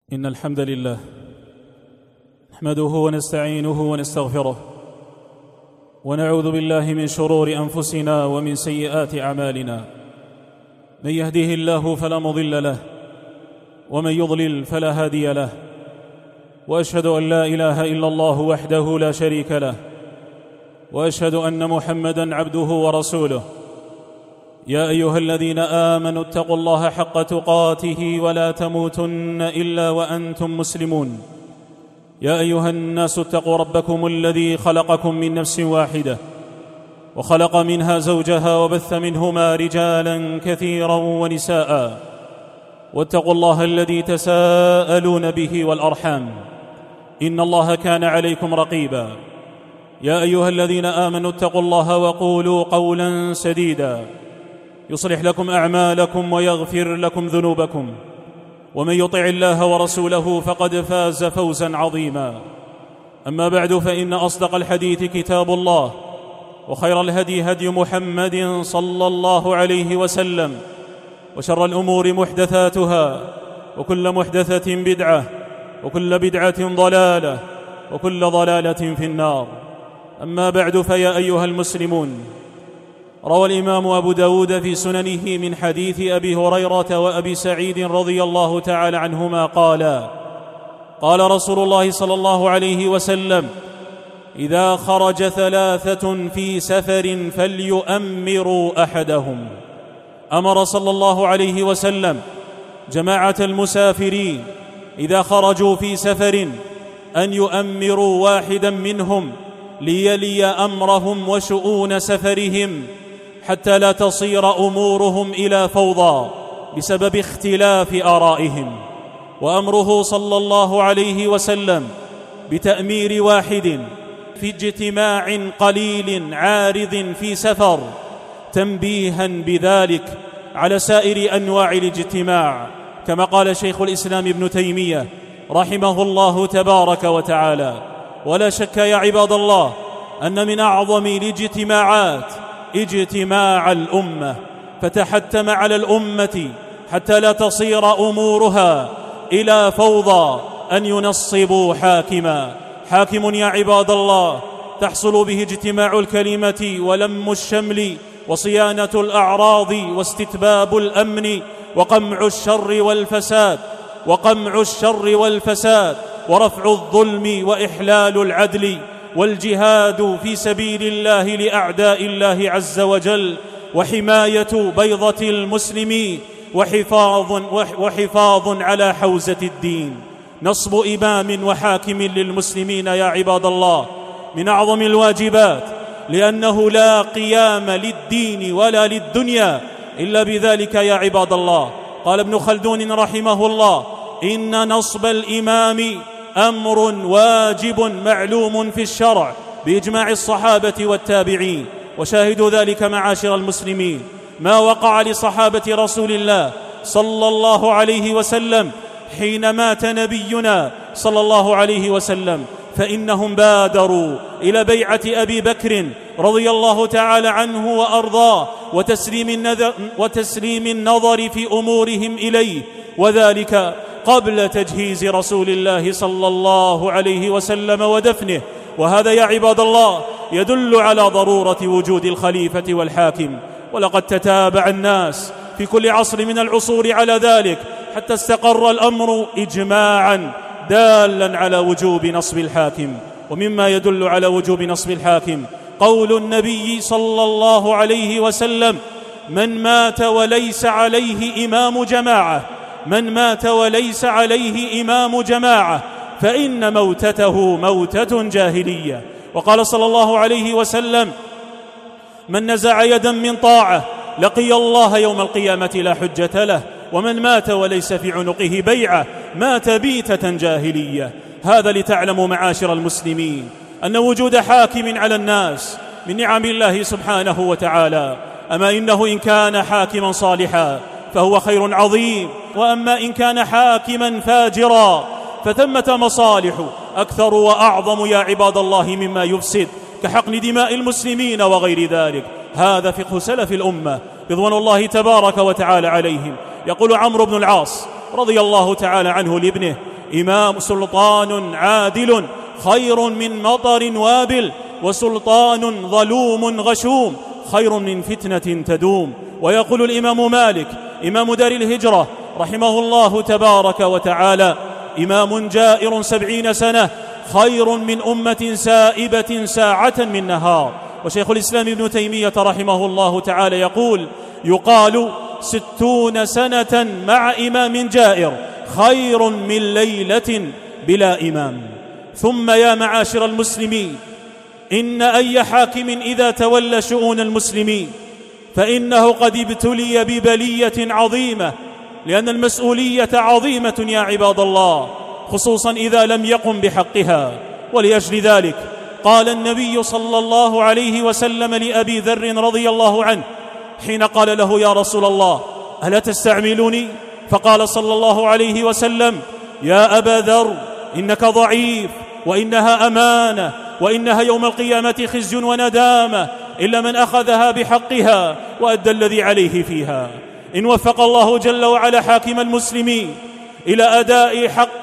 إن الحمد لله نحمده ونستعينه ونستغفره ونعوذ بالله من شرور أنفسنا ومن سيئات أعمالنا. من يهده الله فلا مضل له ومن يضلل فلا هادي له، وأشهد أن لا إله إلا الله وحده لا شريك له، وأشهد أن محمدًا عبده ورسوله. يا أيها الذين آمنوا اتقوا الله حق تقاته ولا تموتن إلا وأنتم مسلمون. يا أيها الناس اتقوا ربكم الذي خلقكم من نفس واحدة وخلق منها زوجها وبث منهما رجالا كثيرا ونساء، واتقوا الله الذي تساءلون به والأرحام إن الله كان عليكم رقيبا. يا أيها الذين آمنوا اتقوا الله وقولوا قولا سديدا يصلح لكم أعمالكم ويغفر لكم ذنوبكم، ومن يطع الله ورسوله فقد فاز فوزا عظيما. أما بعد، فإن أصدق الحديث كتاب الله، وخير الهدي هدي محمد صلى الله عليه وسلم، وشر الأمور محدثاتها، وكل محدثة بدعة، وكل بدعة ضلالة، وكل ضلالة في النار. أما بعد، فيا أيها المسلمون، روى الإمام أبو داود في سننه من حديث أبي هريرة وأبي سعيد رضي الله تعالى عنهما قال رسول الله صلى الله عليه وسلم: إذا خرج ثلاثة في سفر فليؤمروا أحدهم. أمر صلى الله عليه وسلم جماعة المسافرين إذا خرجوا في سفر أن يؤمروا واحدا منهم ليلي أمرهم وشؤون سفرهم، حتى لا تصير أمورهم إلى فوضى بسبب اختلاف آرائهم. وأمره صلى الله عليه وسلم بتأمير واحد في اجتماع قليل عارض في سفر تنبيها بذلك على سائر أنواع الاجتماع، كما قال شيخ الإسلام ابن تيمية رحمه الله تبارك وتعالى. ولا شك يا عباد الله أن من أعظم الاجتماعات اجتماع الأمة، فتحتم على الأمة حتى لا تصير أمورها إلى فوضى أن ينصبوا حاكم يا عباد الله تحصل به اجتماع الكلمة ولم الشمل وصيانة الأعراض واستتباب الأمن وقمع الشر والفساد ورفع الظلم وإحلال العدل والجهاد في سبيل الله لأعداء الله عز وجل وحماية بيضة المسلمين وحفاظ على حوزة الدين. نصب إمام وحاكم للمسلمين يا عباد الله من أعظم الواجبات، لأنه لا قيام للدين ولا للدنيا إلا بذلك يا عباد الله. قال ابن خلدون رحمه الله: إن نصب الإمام أمر واجب معلوم في الشرع بإجماع الصحابة والتابعين. وشاهد ذلك معاشر المسلمين ما وقع لصحابة رسول الله صلى الله عليه وسلم حين مات نبينا صلى الله عليه وسلم، فإنهم بادروا إلى بيعة أبي بكر رضي الله تعالى عنه وأرضاه وتسليم النظر في أمورهم إليه، وذلك قبل تجهيز رسول الله صلى الله عليه وسلم ودفنه. وهذا يا عباد الله يدل على ضرورة وجود الخليفة والحاكم، ولقد تتابع الناس في كل عصر من العصور على ذلك حتى استقر الأمر إجماعا دالا على وجوب نصب الحاكم. ومما يدل على وجوب نصب الحاكم قول النبي صلى الله عليه وسلم: من مات وليس عليه إمام جماعة فإن موتته موتة جاهلية. وقال صلى الله عليه وسلم: من نزع يدا من طاعة لقي الله يوم القيامة لا حجة له، ومن مات وليس في عنقه بيعة مات بيتة جاهلية. هذا لتعلموا معاشر المسلمين أن وجود حاكم على الناس من نعم الله سبحانه وتعالى. أما إنه إن كان حاكما صالحا فهو خير عظيم، وأما إن كان حاكما فاجرا فثمة مصالح أكثر وأعظم يا عباد الله مما يفسد، كحقن دماء المسلمين وغير ذلك. هذا فقه سلف الأمة رضوان الله تبارك وتعالى عليهم. يقول عمرو بن العاص رضي الله تعالى عنه لابنه: سلطان عادل خير من مطر وابل، وسلطان ظلوم غشوم خير من فتنة تدوم. ويقول الإمام مالك إمام دار الهجرة رحمه الله تبارك وتعالى: إمام جائر 70 سنة خير من أمة سائبة ساعة من نهار. وشيخ الإسلام ابن تيمية رحمه الله تعالى يقول: يقال 60 سنة مع إمام جائر خير من ليلة بلا إمام. ثم يا معاشر المسلمين، إن أي حاكم إذا تولى شؤون المسلمين فإنه قد ابتلي ببلية عظيمة، لأن المسؤولية عظيمة يا عباد الله، خصوصا إذا لم يقم بحقها. ولأجل ذلك قال النبي صلى الله عليه وسلم لأبي ذر رضي الله عنه حين قال له: يا رسول الله ألا تستعملني؟ فقال صلى الله عليه وسلم: يا أبا ذر إنك ضعيف، وإنها أمانة، وإنها يوم القيامة خزي وندامة إلا من أخذها بحقها وأدى الذي عليه فيها. إن وفق الله جل وعلا حاكم المسلمين إلى أداء حق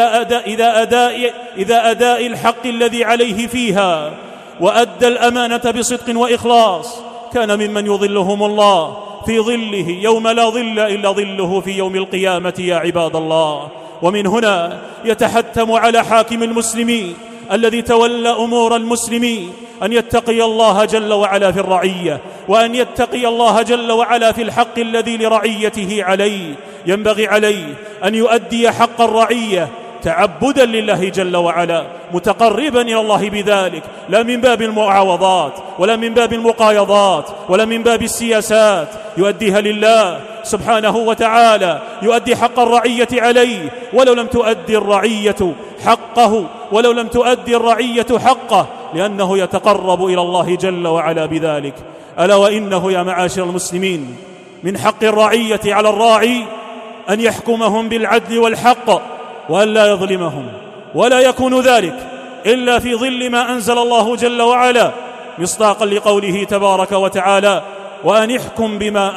إذا أداء الحق الذي عليه فيها، وأدى الأمانة بصدق وإخلاص، كان ممن يظلهم الله في ظله يوم لا ظل إلا ظله في يوم القيامة يا عباد الله. ومن هنا يتحتم على حاكم المسلمين الذي تولى أمور المسلمين أن يتقي الله جل وعلا في الرعية، وأن يتقي الله جل وعلا في الحق الذي لرعيته عليه. ينبغي عليه أن يؤدي حق الرعية تعبدا لله جل وعلا، متقربا إلى الله بذلك، لا من باب المعاوضات ولا من باب المقايضات ولا من باب السياسات، يؤديها لله سبحانه وتعالى، يؤدي حق الرعية عليه ولو لم تؤدي الرعية حقه، ولو لم تؤدي الرعية حقه، لأنه يتقرب إلى الله جل وعلا بذلك. ألا وإنه يا معاشر المسلمين من حق الرعية على الراعي أن يحكمهم بالعدل والحق، وأن لا يظلمهم، ولا يكون ذلك إلا في ظل ما أنزل الله جل وعلا، مصداقا لقوله تبارك وتعالى: وأن يحكم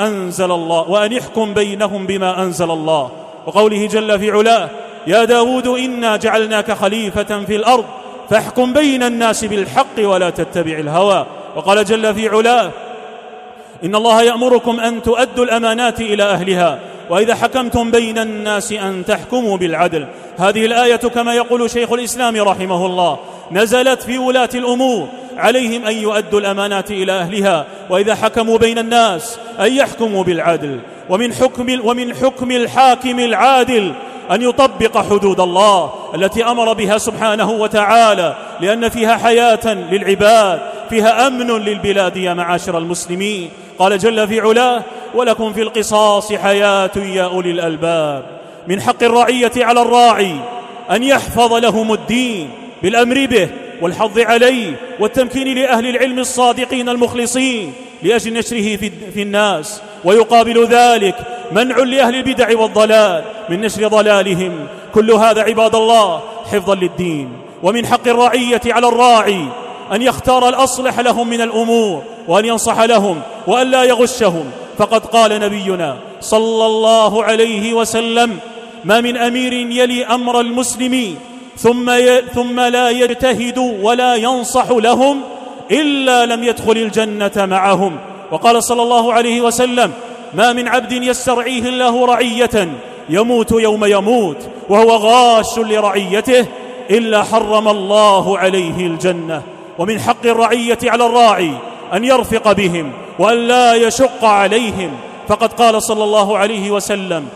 بينهم بما أنزل الله. وقوله جل في علاه: يا داود إنا جعلناك خليفة في الأرض فاحكم بين الناس بالحق ولا تتبع الهوى. وقال جل في علاه: إن الله يأمركم أن تؤدوا الأمانات إلى أهلها وإذا حكمتم بين الناس أن تحكموا بالعدل. هذه الآية كما يقول شيخ الإسلام رحمه الله نزلت في ولاة الأمور، عليهم أن يؤدوا الأمانات إلى أهلها، وإذا حكموا بين الناس أن يحكموا بالعدل. ومن حكم الحاكم العادل أن يطبق حدود الله التي أمر بها سبحانه وتعالى، لأن فيها حياة للعباد، فيها أمن للبلاد يا معاشر المسلمين. قال جل في علاه: ولكم في القصاص حياة يا أولي الألباب. من حق الرعية على الراعي أن يحفظ لهم الدين بالأمر به والحظ عليه والتمكين لأهل العلم الصادقين المخلصين لأجل نشره في الناس، ويقابل ذلك منع لأهل البدع والضلال من نشر ضلالهم. كل هذا عباد الله حفظا للدين. ومن حق الرعية على الراعي أن يختار الأصلح لهم من الأمور، وأن ينصح لهم وأن لا يغشهم. فقد قال نبينا صلى الله عليه وسلم: ما من أمير يلي أمر المسلمين ثم لا يجتهد ولا ينصح لهم إلا لم يدخل الجنة معهم. وقال صلى الله عليه وسلم: ما من عبد يسترعيه الله رعية يموت يوم يموت وهو غاش لرعيته إلا حرم الله عليه الجنة. ومن حق الرعية على الراعي أن يرفق بهم وأن لا يشق عليهم، فقد قال صلى الله عليه وسلم: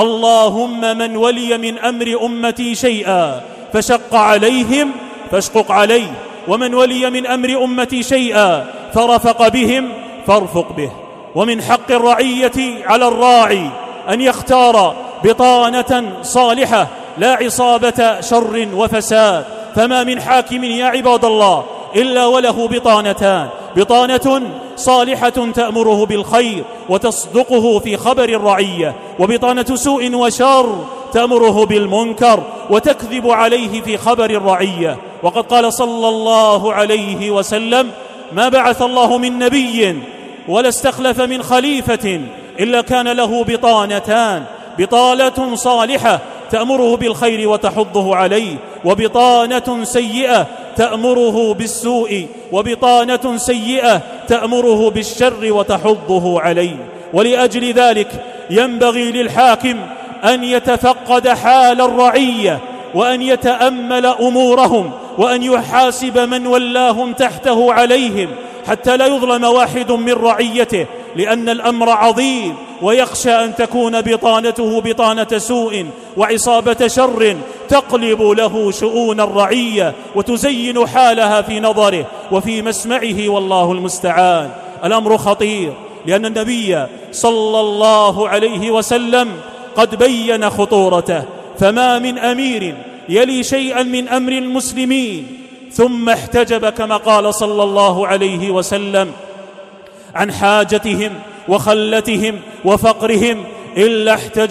اللهم من ولي من أمر أمتي شيئا فشق عليهم فاشقق عليه، ومن ولي من أمر أمتي شيئا فرفق بهم فارفق به. ومن حق الرعية على الراعي أن يختار بطانة صالحة لا عصابة شر وفساد، فما من حاكم يا عباد الله إلا وله بطانتان: بطانة صالحة تأمره بالخير وتصدقه في خبر الرعية، وبطانة سوء وشر تأمره بالمنكر وتكذب عليه في خبر الرعية. وقد قال صلى الله عليه وسلم: ما بعث الله من نبي ولا استخلف من خليفة إلا كان له بطانتان: بطالة صالحة تأمره بالخير وتحضه عليه، وبطانة سيئة تأمره بالسوء، وبطانة سيئة تأمره بالشر وتحضه عليه. ولأجل ذلك ينبغي للحاكم أن يتفقد حال الرعية، وأن يتأمل أمورهم، وأن يحاسب من ولاهم تحته عليهم، حتى لا يظلم واحد من رعيته، لأن الأمر عظيم، ويخشى أن تكون بطانته بطانة سوء وعصابة شر تقلب له شؤون الرعية وتزين حالها في نظره وفي مسمعه، والله المستعان. الأمر خطير، لأن النبي صلى الله عليه وسلم قد بين خطورته، فما من أمير يلي شيئا من أمر المسلمين ثم احتجب كما قال صلى الله عليه وسلم عن حاجتهم وخلتهم وفقرهم إلا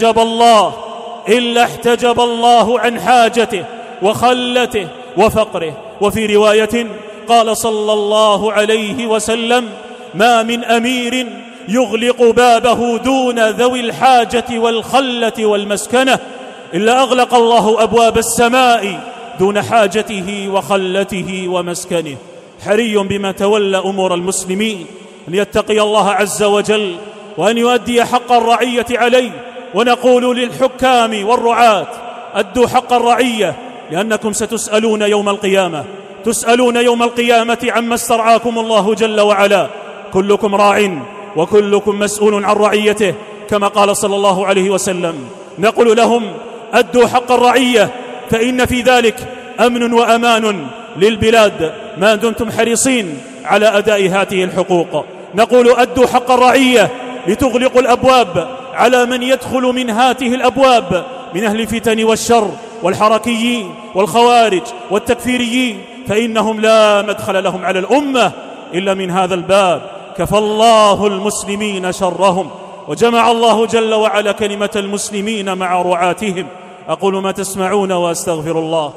احتجب الله عن حاجته وخلته وفقره. وفي رواية قال صلى الله عليه وسلم: ما من أمير يغلق بابه دون ذوي الحاجة والخلة والمسكنة إلا أغلق الله أبواب السماء دون حاجته وخلته ومسكنه. حري بما تولى أمور المسلمين أن يتقي الله عز وجل، وأن يؤدي حق الرعية عليه. ونقول للحكام والرعاة: أدوا حق الرعية، لأنكم ستسألون يوم القيامة عما استرعاكم الله جل وعلا. كلكم راع وكلكم مسؤول عن رعيته، كما قال صلى الله عليه وسلم. نقول لهم: أدوا حق الرعية، فإن في ذلك أمن وأمان للبلاد ما دمتم حريصين على أداء هذه الحقوق. نقول: أدوا حق الرعية لتغلقوا الأبواب على من يدخل من هذه الأبواب من أهل الفتن والشر والحركيين والخوارج والتكفيريين، فإنهم لا مدخل لهم على الأمة إلا من هذا الباب. كفى الله المسلمين شرهم، وجمع الله جل وعلا كلمة المسلمين مع رعاتهم. أقول ما تسمعون وأستغفر الله.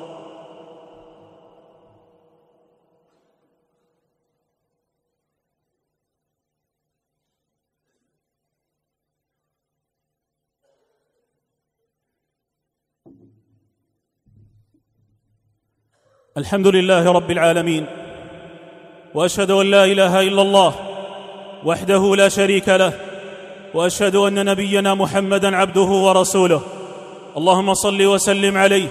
الحمد لله رب العالمين، وأشهد أن لا إله إلا الله وحده لا شريك له، وأشهد أن نبينا محمدًا عبده ورسوله. اللهم صل وسلم عليه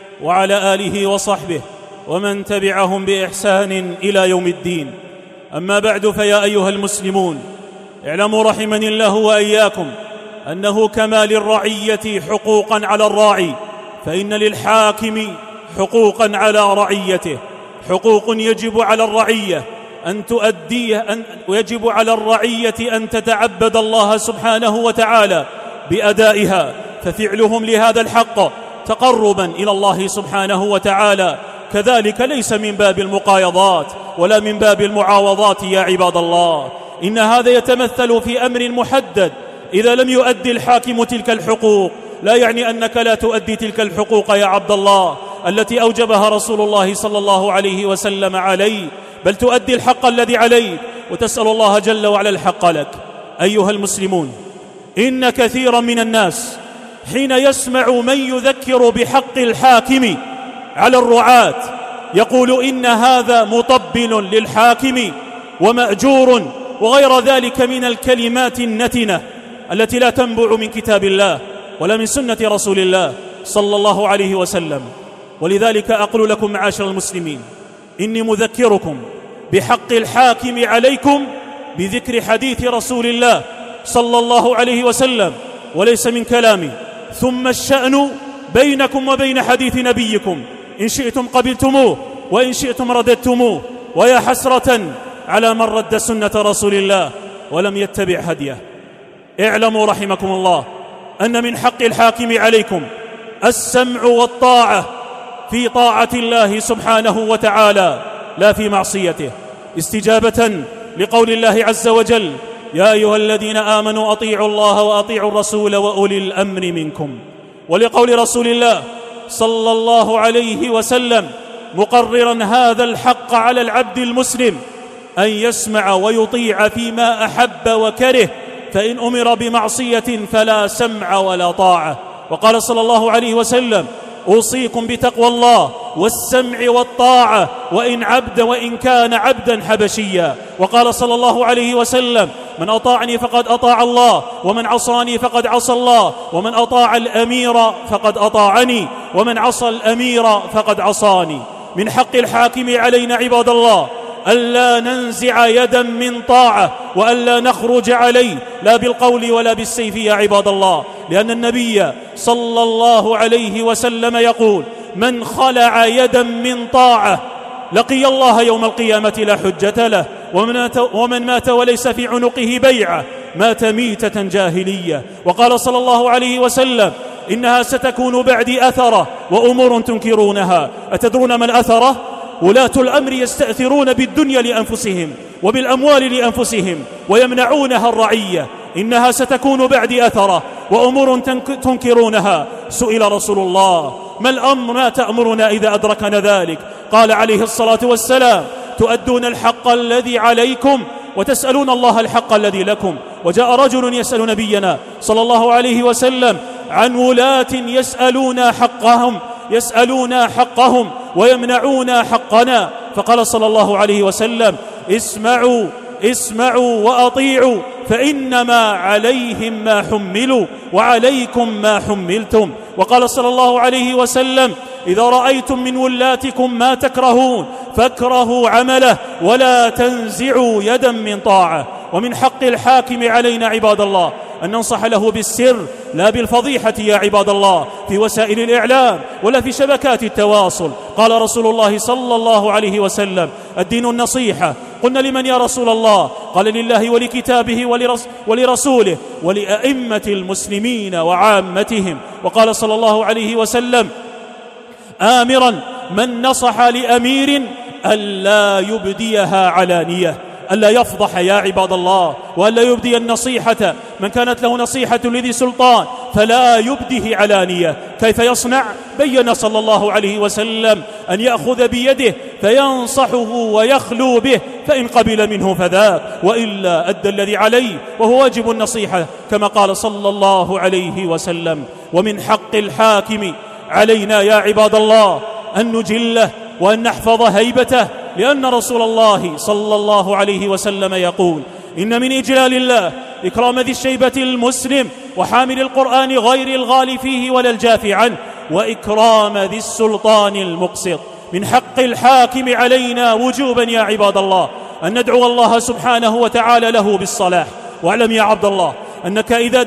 وعلى آله وصحبه ومن تبعهم بإحسان إلى يوم الدين. أما بعد، فيا أيها المسلمون، اعلموا رحمني الله وإياكم أنه كما للرعية حقوقًا على الراعي، فإن للحاكم حقوقًا على رعيته. حقوق يجب على الرعية أن تؤديه، ويجب على الرعية أن تتعبد الله سبحانه وتعالى بأدائها، ففعلهم لهذا الحق تقربا إلى الله سبحانه وتعالى. كذلك ليس من باب المقايضات ولا من باب المعاوضات يا عباد الله، إن هذا يتمثل في أمر محدد. إذا لم يؤدي الحاكم تلك الحقوق لا يعني أنك لا تؤدي تلك الحقوق يا عبد الله التي أوجبها رسول الله صلى الله عليه وسلم عليه، بل تؤدي الحق الذي عليك وتسأل الله جل وعلا الحق لك. أيها المسلمون، إن كثيرا من الناس حين يسمع من يذكر بحق الحاكم على الرعاة يقول إن هذا مطبل للحاكم ومأجور وغير ذلك من الكلمات النتنة التي لا تنبع من كتاب الله ولا من سنة رسول الله صلى الله عليه وسلم. ولذلك أقول لكم معاشر المسلمين، إني مذكركم بحق الحاكم عليكم بذكر حديث رسول الله صلى الله عليه وسلم وليس من كلامي. ثم الشأن بينكم وبين حديث نبيكم، إن شئتم قبلتموه وإن شئتم رددتموه. ويا حسرة على من رد سنة رسول الله ولم يتبع هديه. اعلموا رحمكم الله أن من حق الحاكم عليكم السمع والطاعة في طاعة الله سبحانه وتعالى لا في معصيته، استجابة لقول الله عز وجل: يا أيها الذين آمنوا أطيعوا الله وأطيعوا الرسول وأولي الأمر منكم. ولقول رسول الله صلى الله عليه وسلم مقررا هذا الحق على العبد المسلم أن يسمع ويطيع فيما أحب وكره، فإن أمر بمعصية فلا سمع ولا طاعة. وقال صلى الله عليه وسلم: أوصيكم بتقوى الله والسمع والطاعة وإن كان عبدا حبشيا. وقال صلى الله عليه وسلم: من أطاعني فقد أطاع الله، ومن عصاني فقد عصى الله، ومن أطاع الأمير فقد أطاعني، ومن عصى الأمير فقد عصاني. من حق الحاكم علينا عباد الله ألا ننزع يدا من طاعة، وألا نخرج عليه لا بالقول ولا بالسيف يا عباد الله، لأن النبي صلى الله عليه وسلم يقول: من خلع يدا من طاعة لقي الله يوم القيامة لا حجة له، ومن مات وليس في عنقه بيعة مات ميتة جاهلية. وقال صلى الله عليه وسلم: إنها ستكون بعدي أثرة وأمور تنكرونها. أتدرون ما الأثرة؟ ولاة الأمر يستأثرون بالدنيا لأنفسهم وبالأموال لأنفسهم ويمنعونها الرعية. إنها ستكون بعدي أثرة وأمور تنكرونها. سئل رسول الله: ما الأمر ما تأمرنا إذا أدركنا ذلك؟ قال عليه الصلاة والسلام: تؤدون الحق الذي عليكم وتسألون الله الحق الذي لكم. وجاء رجل يسأل نبينا صلى الله عليه وسلم عن ولاة يسألون حقهم ويمنعون حقنا، فقال صلى الله عليه وسلم: اسمعوا وأطيعوا، فإنما عليهم ما حملوا وعليكم ما حملتم. وقال صلى الله عليه وسلم: إذا رأيتم من ولاتكم ما تكرهون فاكرهوا عمله ولا تنزعوا يدا من طاعة. ومن حق الحاكم علينا عباد الله أن ننصح له بالسر لا بالفضيحة يا عباد الله في وسائل الإعلام ولا في شبكات التواصل. قال رسول الله صلى الله عليه وسلم: الدين النصيحة. قلنا: لمن يا رسول الله؟ قال: لله ولكتابه ولرسوله ولأئمة المسلمين وعامتهم. وقال صلى الله عليه وسلم آمرا من نصح لأمير ألا يبديها علانية، ألا يفضح يا عباد الله، وألا يبدي النصيحة. من كانت له نصيحة لذي سلطان فلا يبديه علانية. كيف يصنع؟ بين صلى الله عليه وسلم أن يأخذ بيده فينصحه ويخلو به، فإن قبل منه فذاك، وإلا أدى الذي عليه وهو واجب النصيحة كما قال صلى الله عليه وسلم. ومن حق الحاكم علينا يا عباد الله أن نجله وأن نحفظ هيبته، لأن رسول الله صلى الله عليه وسلم يقول: إن من إجلال الله إكرام ذي الشيبة المسلم وحامل القرآن غير الغالي فيه ولا الجافي عنه، وإكرام ذي السلطان المقسط. من حق الحاكم علينا وجوبا يا عباد الله أن ندعو الله سبحانه وتعالى له بالصلاح. واعلم يا عبد الله أنك إذا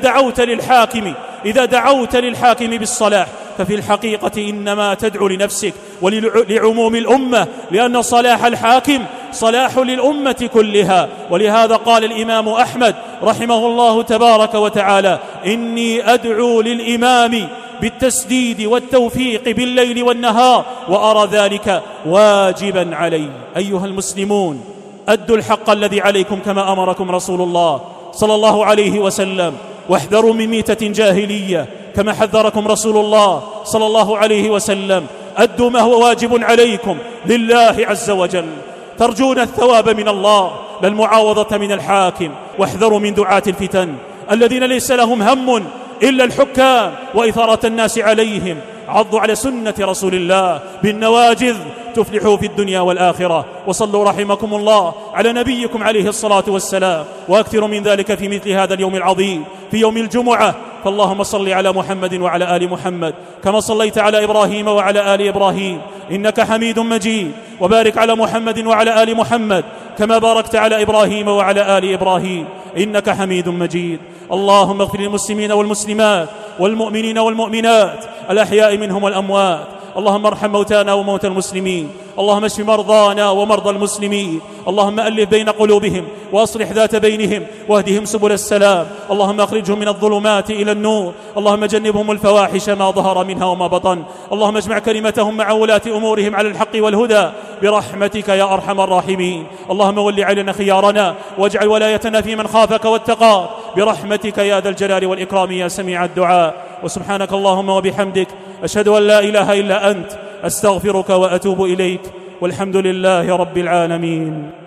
دعوت للحاكم بالصلاح ففي الحقيقة إنما تدعو لنفسك ولعموم الأمة، لأن صلاح الحاكم صلاح للأمة كلها. ولهذا قال الإمام أحمد رحمه الله تبارك وتعالى: إني أدعو للإمام بالتسديد والتوفيق بالليل والنهار وأرى ذلك واجبا علي. أيها المسلمون، أدوا الحق الذي عليكم كما أمركم رسول الله صلى الله عليه وسلم، واحذروا من ميتة جاهلية كما حذركم رسول الله صلى الله عليه وسلم. أدوا ما هو واجب عليكم لله عز وجل، ترجون الثواب من الله لا المعاوضة من الحاكم. واحذروا من دعاة الفتن الذين ليس لهم هم إلا الحكام وإثارة الناس عليهم. عضوا على سنة رسول الله بالنواجذ تفلحوا في الدنيا والآخرة. وصلوا رحمكم الله على نبيكم عليه الصلاة والسلام، وأكثروا من ذلك في مثل هذا اليوم العظيم في يوم الجمعة. فاللهم صل على محمد وعلى آل محمد كما صليت على إبراهيم وعلى آل إبراهيم إنك حميد مجيد، وبارك على محمد وعلى آل محمد كما باركت على إبراهيم وعلى آل إبراهيم إنك حميد مجيد. اللهم اغفر للمسلمين والمسلمات والمؤمنين والمؤمنات الأحياء منهم والأموات. اللهم ارحم موتانا وموتى المسلمين، اللهم اشف مرضانا ومرضى المسلمين، اللهم ألف بين قلوبهم وأصلح ذات بينهم واهدهم سبل السلام، اللهم أخرجهم من الظلمات إلى النور، اللهم جنبهم الفواحش ما ظهر منها وما بطن، اللهم اجمع كلمتهم مع ولاة أمورهم على الحق والهدى برحمتك يا أرحم الراحمين. اللهم ول علينا خيارنا واجعل ولايتنا في من خافك واتقاك برحمتك يا ذا الجلال والإكرام يا سميع الدعاء. وسبحانك اللهم وبحمدك أشهد أن لا إله إلا أنت، أستغفرك وأتوب إليك، والحمد لله رب العالمين.